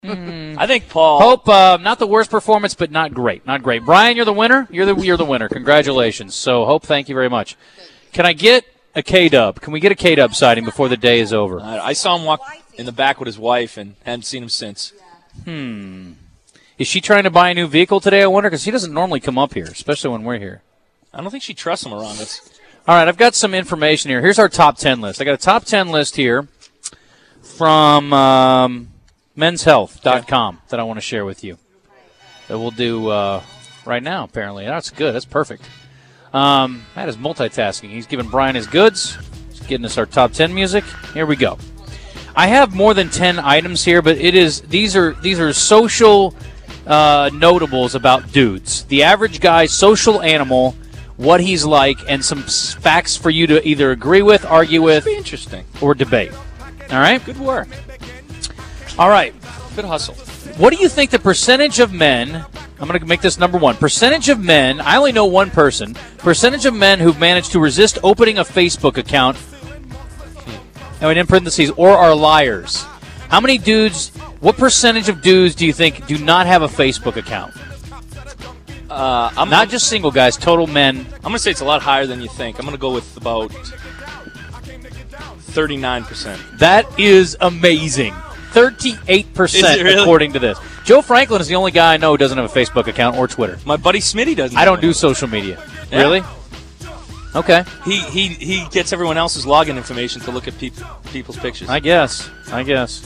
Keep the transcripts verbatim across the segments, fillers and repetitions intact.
Mm. I think Paul. Hope, uh, not the worst performance, but not great. Not great. Brian, you're the winner. You're the you're the winner. Congratulations. So, Hope, thank you very much. Can I get a K-Dub? Can we get a K-Dub sighting before the day is over? I, I saw him walk in the back with his wife and hadn't seen him since. Hmm. Is she trying to buy a new vehicle today, I wonder? Because he doesn't normally come up here, especially when we're here. I don't think she trusts him around us. All right, I've got some information here. Here's our top ten list. I got a top ten list here from um, men's health dot com yeah. that I want to share with you that we'll do uh, right now, apparently. That's good. That's perfect. Um, Matt is multitasking. He's giving Brian his goods. He's getting us our top ten music. Here we go. I have more than ten items here, but it is these are these are social uh, notables about dudes. The average guy's social animal, what he's like, and some facts for you to either agree with, argue with, be interesting, or debate. All right? Good work. All right. Good hustle. What do you think the percentage of men, I'm going to make this number one, percentage of men, I only know one person, percentage of men who've managed to resist opening a Facebook account, and in parentheses, or are liars. How many dudes, what percentage of dudes do you think do not have a Facebook account? Uh, I'm Not just single guys, total men. I'm going to say it's a lot higher than you think. I'm going to go with about thirty-nine percent. That is amazing. thirty-eight percent Is it really? According to this. Joe Franklin is the only guy I know who doesn't have a Facebook account or Twitter. My buddy Smitty doesn't. I don't do social media. Yeah. Really? Okay. He he he gets everyone else's login information to look at peop- people's pictures. I guess. I guess.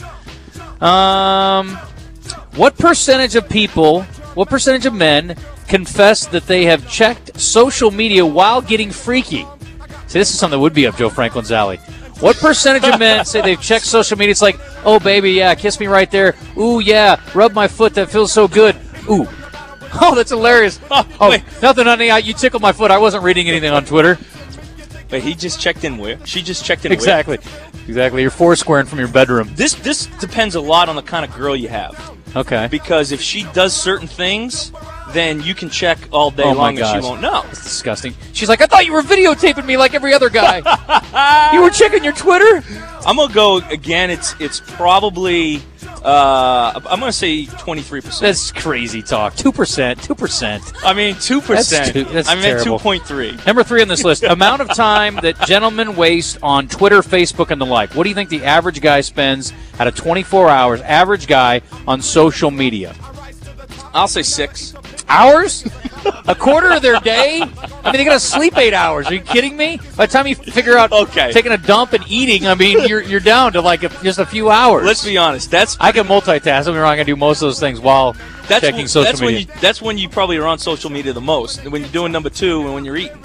Um, what percentage of people, what percentage of men confess that they have checked social media while getting freaky? See, this is something that would be up Joe Franklin's alley. What percentage of men say they've checked social media? It's like, oh, baby, yeah, kiss me right there. Ooh, yeah, rub my foot. That feels so good. Ooh. Oh, that's hilarious. Oh, oh wait. Nothing, honey. You tickled my foot. I wasn't reading anything on Twitter. But he just checked in where? She just checked in Exactly. where? Exactly. You're four squaring from your bedroom. This this depends a lot on the kind of girl you have. Okay. Because if she does certain things, then you can check all day Oh, my long and she gosh. won't know. That's disgusting. She's like, I thought you were videotaping me like every other guy. You were checking your Twitter? I'm going to go, again, it's it's probably, uh, I'm going to say twenty-three percent. That's crazy talk. two percent. two percent. I mean, two percent. That's, too, that's I mean, terrible. two point three. Number three on this list, amount of time that gentlemen waste on Twitter, Facebook, and the like. What do you think the average guy spends out of twenty-four hours, average guy, on social media? I'll say six. Hours? A quarter of their day? I mean, they got to sleep eight hours. Are you kidding me? By the time you figure out okay. taking a dump and eating, I mean, you're you're down to like a, just a few hours. Let's be honest. That's I can multitask. Don't get me wrong. I can do most of those things while that's checking when, social that's media. When you, that's when you probably are on social media the most. When you're doing number two and when you're eating.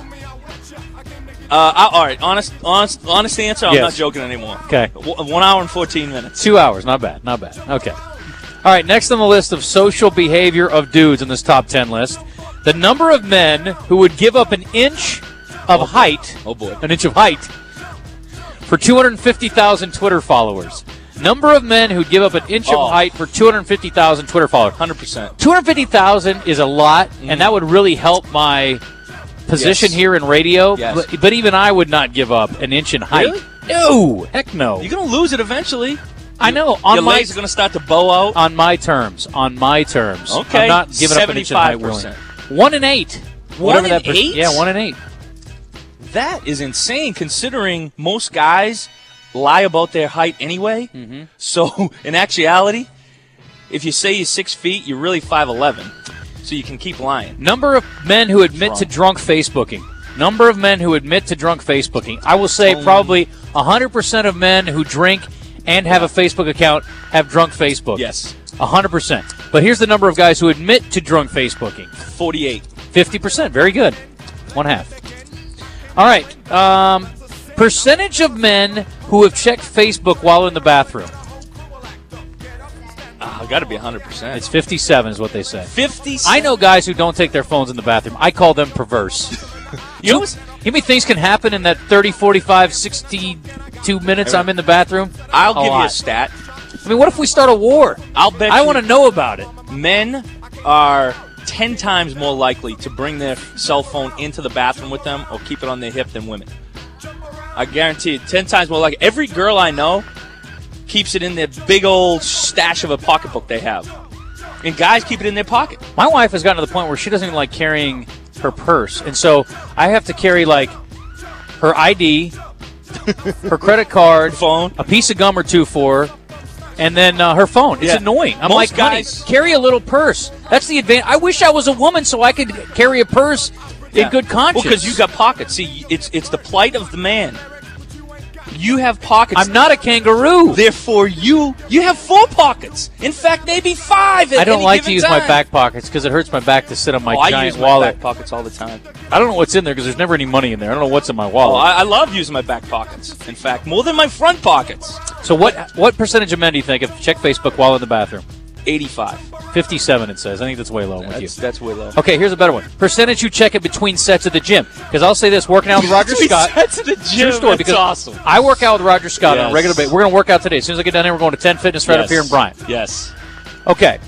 Uh, I, all right, honest, honest, honest answer. I'm Yes. not joking anymore. Okay. W- one hour and fourteen minutes. Two hours. Not bad. Not bad. Okay. All right, next on the list of social behavior of dudes in this top ten list, the number of men who would give up an inch of Oh, height, oh boy, an inch of height, for two hundred fifty thousand Twitter followers. Number of men who'd give up an inch Oh. of height for two hundred fifty thousand Twitter followers. one hundred percent. two hundred fifty thousand is a lot, mm. and that would really help my position Yes. here in radio. Yes. But, but even I would not give up an inch in height. Really? No, heck no. You're going to lose it eventually. I know. On Your my legs are going to start to bow out. on my terms. On my terms. Okay. I'm not giving up an inch in height. seventy-five Willing. percent. One in eight. One Whatever in that per- eight? Yeah, one in eight. That is insane considering most guys lie about their height anyway. Mm-hmm. So, in actuality, if you say you're six feet, you're really five eleven. So you can keep lying. Number of men who admit Wrong. to drunk Facebooking. Number of men who admit to drunk Facebooking. I will say Only- probably one hundred percent of men who drink and have a Facebook account have drunk Facebook. Yes. one hundred percent. But here's the number of guys who admit to drunk Facebooking. forty-eight. fifty percent. Very good. One half. All right. Um, percentage of men who have checked Facebook while in the bathroom. Uh, got to be one hundred percent. It's fifty-seven is what they say. fifty. I know guys who don't take their phones in the bathroom. I call them perverse. You know, How many things can happen in that thirty, forty-five, sixty-two minutes I'm in the bathroom? I'll A give you lot. a stat. I mean, what if we start a war? I'll bet I you want to know about it. men are ten times more likely to bring their cell phone into the bathroom with them or keep it on their hip than women. I guarantee it, ten times more likely. Every girl I know keeps it in their big old stash of a pocketbook they have. And guys keep it in their pocket. My wife has gotten to the point where she doesn't even like carrying her purse. And so I have to carry, like, her I D, her credit card, phone, a piece of gum or two for her, and then uh, her phone. It's yeah. annoying. I'm Most like, guys honey, carry a little purse. That's the advantage. I wish I was a woman so I could carry a purse yeah. in good conscience. Well, because you got pockets. See, it's it's the plight of the man. You have pockets. I'm not a kangaroo. Therefore, you you have four pockets. In fact, maybe five at I don't any like to given use time. my back pockets because it hurts my back to sit on my oh, giant I use my wallet. back pockets all the time. I don't know what's in there because there's never any money in there. I don't know what's in my Oh, wallet. I, I love using my back pockets. In fact, more than my front pockets. So what what percentage of men do you think, if you check Facebook while in the bathroom? eighty-five. fifty-seven, it says. I think that's way low with you. That's, that's way low. Okay, here's a better one. Percentage you check it between sets at the gym. Because I'll say this, working out with Roger Scott. Sets at the gym. True story, That's because awesome. I work out with Roger Scott Yes. on a regular basis. We're going to work out today. As soon as I get down here, we're going to ten Fitness right yes. up here in Bryant. Yes. Okay.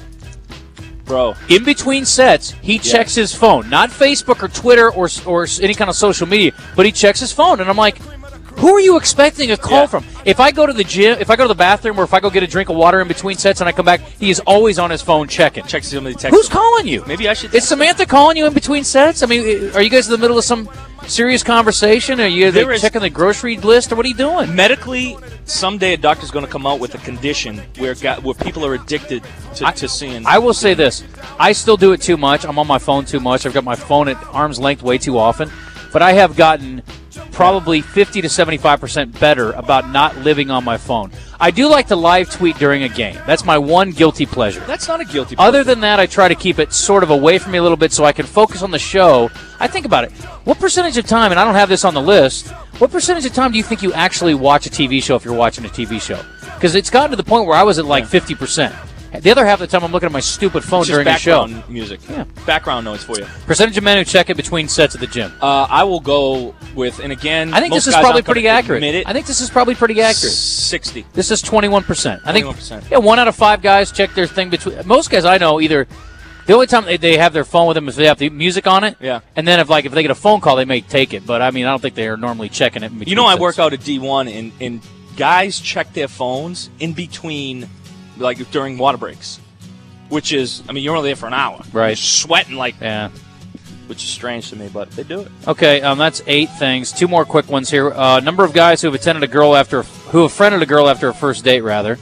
Bro. In between sets, he Yeah. checks his phone. Not Facebook or Twitter or or any kind of social media, but he checks his phone. And I'm like, who are you expecting a call Yeah. from? If I go to the gym, if I go to the bathroom, or if I go get a drink of water in between sets and I come back, he is always on his phone checking. Check somebody text Who's him. calling you? Maybe I should. Is Samantha calling you in between sets? I mean, are you guys in the middle of some serious conversation? Are you There like, is- checking the grocery list, or what are you doing? Medically, someday a doctor's going to come out with a condition where got, where people are addicted to, I, to seeing. I will say this. I still do it too much. I'm on my phone too much. I've got my phone at arm's length way too often. But I have gotten probably fifty to seventy-five percent better about not living on my phone. I do like to live tweet during a game. That's my one guilty pleasure. That's not a guilty pleasure. Other than that, I try to keep it sort of away from me a little bit so I can focus on the show. I think about it. What percentage of time, and I don't have this on the list, what percentage of time do you think you actually watch a T V show if you're watching a T V show? Because it's gotten to the point where I was at like Yeah. fifty percent. The other half of the time, I'm looking at my stupid phone It's just during the show. background music. Yeah. Background noise for you. Percentage of men who check it between sets at the gym. Uh, I will go with, and again, I think most this is guys probably aren't gonna pretty accurate. admit it. I think this is probably pretty accurate. sixty. This is twenty-one percent. I think twenty-one percent. yeah, one out of five guys check their thing between. Most guys I know either the only time they, they have their phone with them is they have the music on it. Yeah. And then if like if they get a phone call, they may take it. But I mean, I don't think they are normally checking it. In between You know, I sets. work out at D one, and, and guys check their phones in between, like during water breaks, which is, I mean, you're only there for an hour. Right. You're sweating like, Yeah. which is strange to me, but they do it. Okay, um, that's eight things. Two more quick ones here. Uh, number of guys who have attended a girl after who have friended a girl after a first date, rather.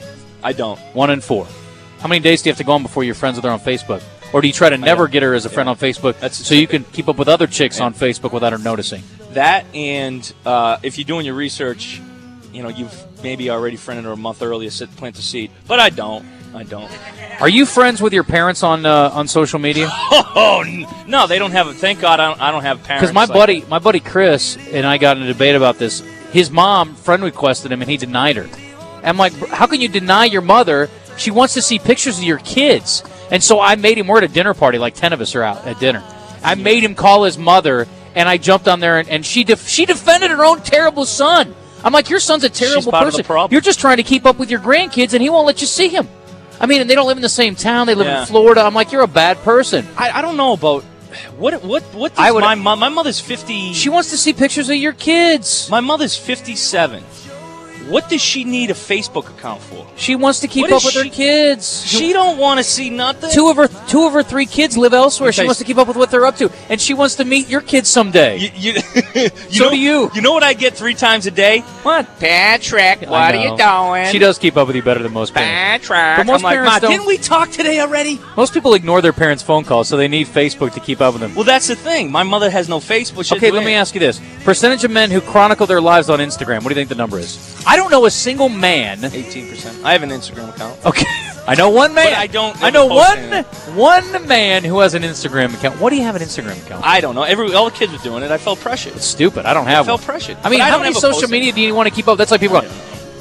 I don't. One in four. How many days do you have to go on before you're friends with her on Facebook? Or do you try to never don't. get her as a friend Yeah. on Facebook That's so you can keep up with other chicks Yeah. on Facebook without her noticing? That, and uh, if you're doing your research, you know, you've maybe already friended her a month earlier, sit, plant the seed. But I don't. I don't. Are you friends with your parents on uh, on social media? Oh, n- no, they don't have, thank God I don't, I don't have parents. Because my like buddy, my buddy Chris and I got in a debate about this. His mom friend requested him, and he denied her. I'm like, how can you deny your mother? She wants to see pictures of your kids. And so I made him. We're at a dinner party, like ten of us are out at dinner. I made him call his mother, and I jumped on there, and, and she def- she defended her own terrible son. I'm like, your son's a terrible part of the person. problem. You're just trying to keep up with your grandkids, and he won't let you see him. I mean, and they don't live in the same town. They live Yeah. in Florida. I'm like, you're a bad person. I, I don't know about what what what does I would- my mom. My mother's fifty. She wants to see pictures of your kids. My mother's fifty-seven. What does she need a Facebook account for? She wants to keep What up is with her she- kids. She don't want to see nothing. Two of her two of her three kids live elsewhere. She Okay. wants to keep up with what they're up to, and she wants to meet your kids someday. You, you, you So know, do you. You know what I get three times a day? What? Patrick, I what are you know. doing? She does keep up with you better than most parents. Patrick. But most I'm like, parents Ma, don't- didn't we talk today already? Most people ignore their parents' phone calls, so they need Facebook to keep up with them. Well, that's the thing. My mother has no Facebook. She Okay, doesn't let do me it. ask you this: percentage of men who chronicle their lives on Instagram. What do you think the number is? I don't know a single man. eighteen percent. I have an Instagram account. Okay, I know one man. But I don't I never know post one anything. one man who has an Instagram account. What do you have an Instagram account? I don't know. Every all the kids were doing it. I felt pressured. It's stupid. I don't I have felt one. pressured. I mean, But I how don't many ever social post media it. do you want to keep up? That's like people go,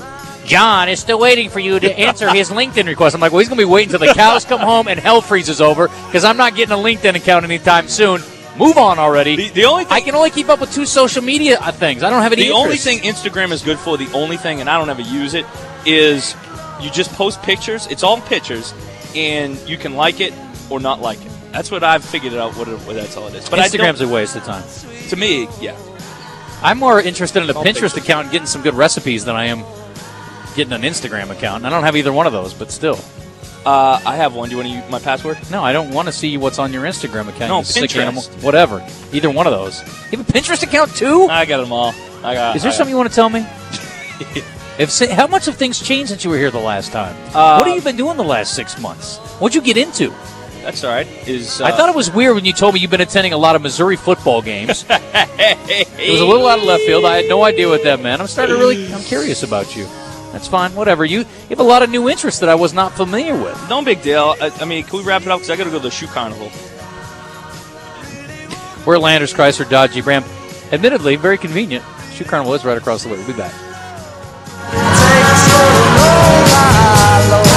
John is still waiting for you to answer his LinkedIn request. I'm like, well, he's going to be waiting until the cows come home and hell freezes over because I'm not getting a LinkedIn account anytime soon. Move on already. The, the only thing I can only keep up with two social media uh, things. I don't have any The only interest. thing Instagram is good for, the only thing, and I don't ever use it, is you just post pictures. It's all pictures, and you can like it or not like it. That's what I've figured out. What, it, what that's all it is. But Instagram's I a waste of time. don't, to me, yeah. I'm more interested in a All Pinterest pictures. account and getting some good recipes than I am getting an Instagram account. I don't have either one of those, but still. Uh, I have one. Do you want to use my password? No, I don't want to see what's on your Instagram account. No, you sick Pinterest. animal. Whatever. Either one of those. You have a Pinterest account too? I got them all. I got. Is there I something you want to tell me? If how much have things changed since you were here the last time? Uh, what have you been doing the last six months? What'd you get into? That's all right. Is uh, I thought it was weird when you told me you've been attending a lot of Missouri football games. It was a little out of left field. I had no idea what that meant. I'm starting to really. I'm curious about you. That's fine. Whatever. You, you have a lot of new interests that I was not familiar with. No big deal. I, I mean, can we wrap it up? Because I got to go to the shoe carnival. We're at Landers, Chrysler, Dodge, Jeep, Ram. Admittedly, very convenient. Shoe Carnival is right across the way. We'll be back. Take a slow roll, my lord.